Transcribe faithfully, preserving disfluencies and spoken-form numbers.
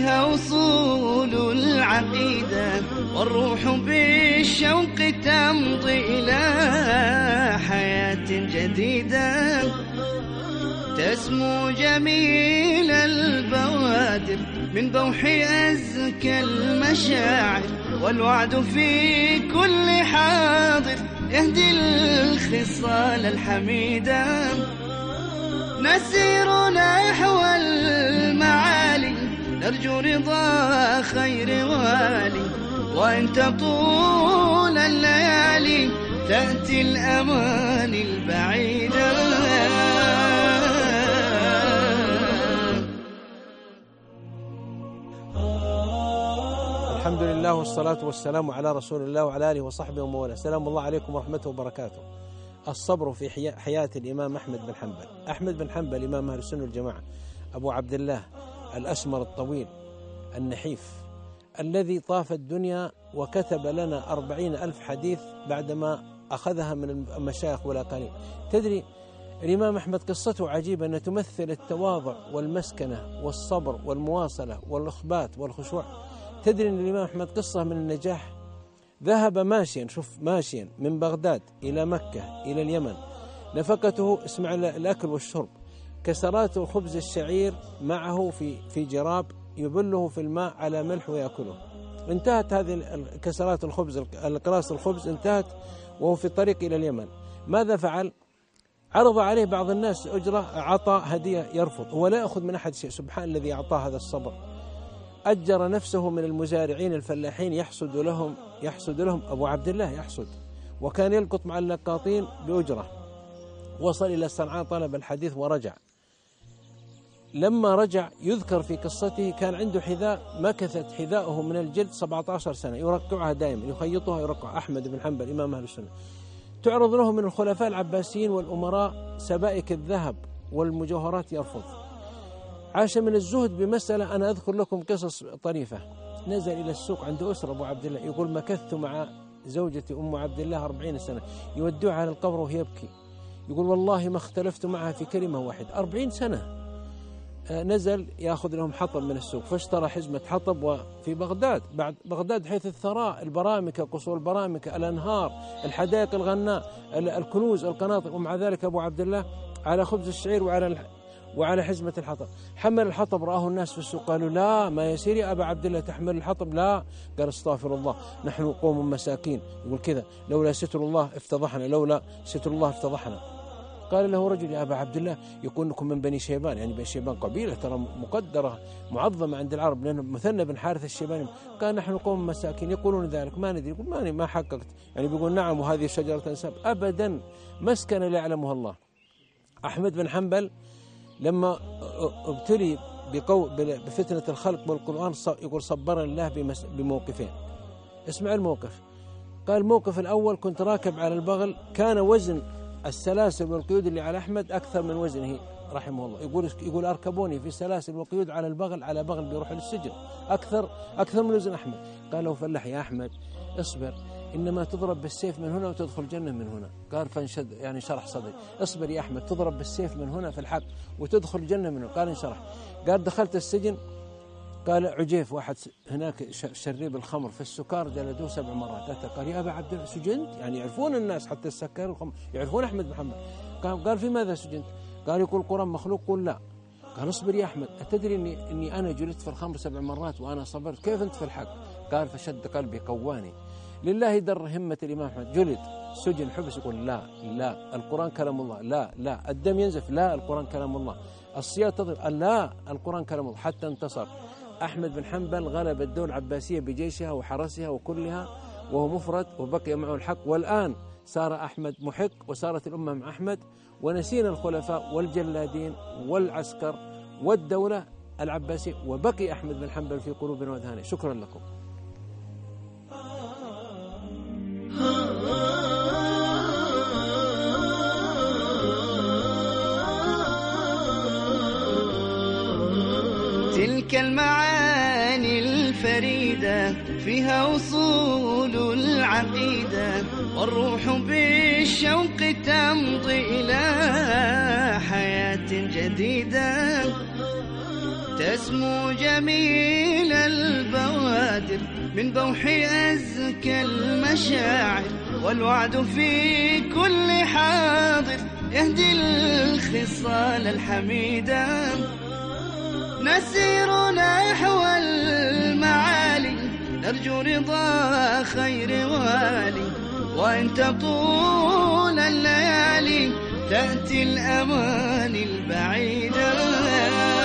فيها أصول العقيدة، والروح بالشوق تمضي إلى حياة جديدة، تسمو جميل البوادر من بوح أزكى المشاعر، والوعد في كل حاضر يهدي الخصال الحميدة. نسير نحو المعالي نرجو رضا خير والي، وإن تطول الليالي تأتي الأماني البعيدة. الحمد لله والصلاة والسلام على رسول الله وعلى آله وصحبه ومن والاه. السلام الله عليكم ورحمته وبركاته. الصبر في حياة الإمام أحمد بن حنبل. أحمد بن حنبل إمام أهل السنة والجماعة، أبو عبد الله الأسمر الطويل النحيف الذي طاف الدنيا وكتب لنا أربعين ألف حديث بعدما أخذها من المشايخ والأقاليم. تدري الإمام أحمد قصته عجيبة، أنها تمثل التواضع والمسكنة والصبر والمواصلة والإخبات والخشوع. تدري أن الإمام أحمد قصة من النجاح، ذهب ماشيا، شوف ماشيا من بغداد إلى مكة إلى اليمن، نفقته اسمع الأكل والشرب، كسرات الخبز الشعير معه في في جراب يبله في الماء على ملح ويأكله. انتهت هذه كسرات الخبز، القراص الخبز انتهت وهو في الطريق إلى اليمن. ماذا فعل؟ عرض عليه بعض الناس أجرة، عطى هدية، يرفض، هو لا يأخذ من أحد شيء. سبحان الذي أعطاه هذا الصبر. أجر نفسه من المزارعين الفلاحين يحصد لهم يحصد لهم أبو عبد الله يحصد، وكان يلقط مع اللقاطين بأجرة. وصل إلى صنعاء طلب الحديث ورجع. لما رجع يذكر في قصته كان عنده حذاء، مكثت حذاؤه من الجلد سبعة عشر سنة يرقعها دائما، يخيطها يرقع. أحمد بن حنبل إمام أهل السنة. تعرض له من الخلفاء العباسيين والأمراء سبائك الذهب والمجوهرات، يرفض. عاش من الزهد بمسألة. أنا أذكر لكم قصص طريفة. نزل إلى السوق عند أسرة أبو عبد الله، يقول مكثت مع زوجتي أم عبد الله أربعين سنة، يودوها على القبر وهي يبكي، يقول والله ما اختلفت معها في كلمة واحدة. أربعين سنة. نزل يأخذ لهم حطب من السوق، فاشترى حزمة حطب. وفي بغداد، بعد بغداد حيث الثراء، البرامكة، قصور البرامكة، الأنهار، الحدائق الغناء، الكنوز، القناطر، ومع ذلك أبو عبد الله على خبز الشعير وعلى وعلى حزمة الحطب. حمل الحطب، رآه الناس في السوق، قالوا لا ما يصير يا أبا عبد الله تحمل الحطب. لا، قال استغفر الله، نحن قوم مساكين. يقول كذا، لولا ستر الله افتضحنا، لولا ستر الله افتضحنا. قال له رجل يا أبا عبد الله، يقول انكم من بني شيبان، يعني بني شيبان قبيلة ترى مقدرة معظمة عند العرب، لأنه مثنى بن حارث الشيباني. قال نحن قوم مساكين يقولون ذلك، ما ندري. يقول ما ما حققت، يعني بيقول نعم وهذه شجرة تنسب. أبدا، مسكن لا يعلمها الله. أحمد بن حنبل لما ابتلي بقو بفتنة الخلق والقرآن، يقول صبرنا الله بموقفين. اسمع الموقف. قال الموقف الأول، كنت راكب على البغل، كان وزن السلاسل والقيود اللي على أحمد أكثر من وزنه رحمه الله. يقول يقول أركبوني في سلاسل وقيود على البغل، على بغل بيروح للسجن، أكثر أكثر من وزن أحمد. قال له فلح يا أحمد اصبر، إنما تضرب بالسيف من هنا وتدخل الجنة من هنا. قال فانشد، يعني شرح صدري. اصبر يا أحمد، تضرب بالسيف من هنا في الحق وتدخل الجنة من هنا. قال انشرح. قال دخلت السجن. قال عجيف واحد هناك شريب الخمر في السكار جلدوه سبع مرات. قال يا أبا عبد الله سجنت؟ يعني يعرفون الناس حتى السكر والخمر يعرفون أحمد بن حنبل. قال قال في ماذا سجنت؟ قال يقول القرآن مخلوق. قل لا. قال اصبر يا أحمد، أتدري إني إني أنا جلدت في الخمر سبع مرات وأنا صبرت، كيف أنت في الحق؟ قال فشد قلبي قواني. لله در همة الإمام أحمد، جلد سجن حبس، يقول لا لا القرآن كلام الله، لا لا الدم ينزف، لا القرآن كلام الله، الصياد تضرب، لا القرآن كلام الله، حتى انتصر. أحمد بن حنبل غلب الدولة العباسية بجيشها وحرسها وكلها وهو مفرد، وبقي معه الحق. والآن صار أحمد محق، وصارت الأمة مع أحمد، ونسينا الخلفاء والجلادين والعسكر والدولة العباسية، وبقي أحمد بن حنبل في قلوبنا وأذهاننا. شكرا لكم. تلك المعاني الفريدة فيها أصول العقيدة، والروح بالشوق تمضي إلى حياة جديدة، تسمو جميل البوادر من بوح أزكى المشاعر، والوعد في كل حاضر يهدي الخصال الحميدة. نسير نحو المعالي نرجو رضا خير والي، وإن تطول الليالي تأتي الأماني البعيدة.